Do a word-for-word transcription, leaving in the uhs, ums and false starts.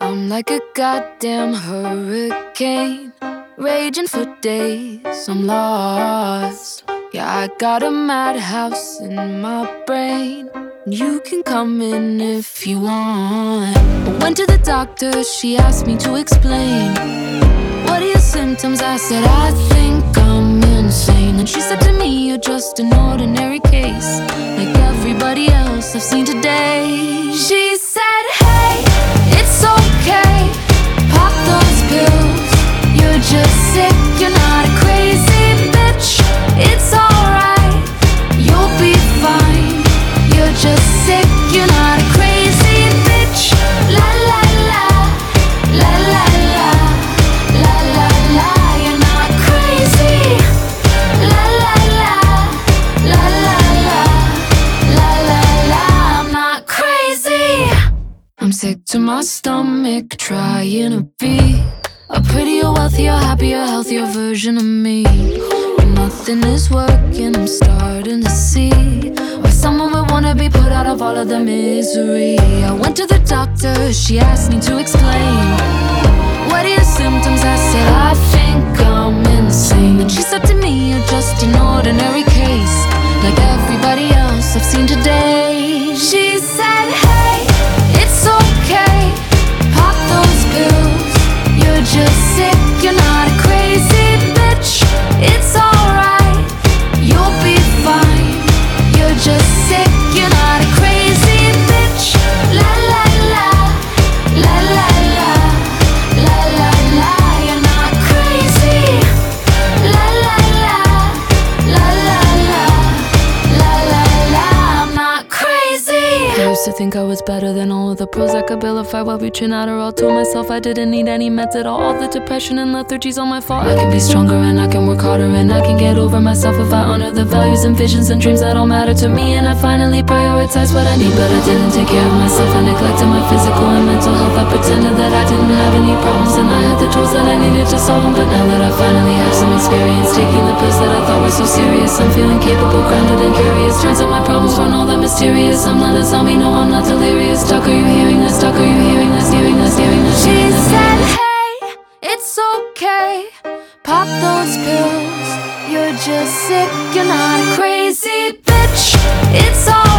I'm like a goddamn hurricane, raging for days, I'm lost. Yeah, I got a madhouse in my brain. You can come in if you want. I went to the doctor, she asked me to explain. What are your symptoms? I said, I think I'm insane. And she said to me, you're just an ordinary case, like everybody else I've seen today. She said, hey, it's okay, pop those pills. You're just sick, you're not a crazy bitch. It's alright, you'll be fine. You're just sick, you're not a crazy bitch. La la la, la la la, la la la, you're not crazy. La la la, la la la, la la la, I'm not crazy. I'm sick to my stomach, trying to be a prettier, wealthier, happier, healthier version of me. Nothing is working, I'm starting to see why someone would wanna be put out of all of the misery. I went to the doctor, she asked me to explain. What are your symptoms? I said, I think I'm insane. And she said to me, you're just an ordinary case, like everybody else I've seen today. She said, hey, it's okay, pop those pills. You're just sick, you're not a crazy bitch. It's alright, you'll be fine. You're just sick, you're not a crazy bitch. La la la, la la la, la la la, you're not crazy. La la la, la la la, la la la, I'm not crazy. I used to think I was better than all of the pros. I could Abilify, Wellbutrin, Adderall. Told myself I didn't need any meds at all. All the depression and lethargy's all my fault. I can be stronger and I can work harder and I can get over myself if I honor the values and visions and dreams that all matter to me. And I finally prioritize what I need, but I didn't take care of myself. I neglected my physical and mental health. I pretended that I didn't have any problems and I had the tools that I needed to solve them. But now that I finally have some experience taking the pills that I thought were so serious, I'm feeling capable, grounded and curious. Turns out my problems weren't all that mysterious. I'm not a zombie, no I'm not delirious. Doc, are you hearing this? Doc, are you hearing this? Hearing this, hearing this, hearing this. She said, hey, it's okay, pop those pills. You're just sick, you're not a crazy bitch. It's all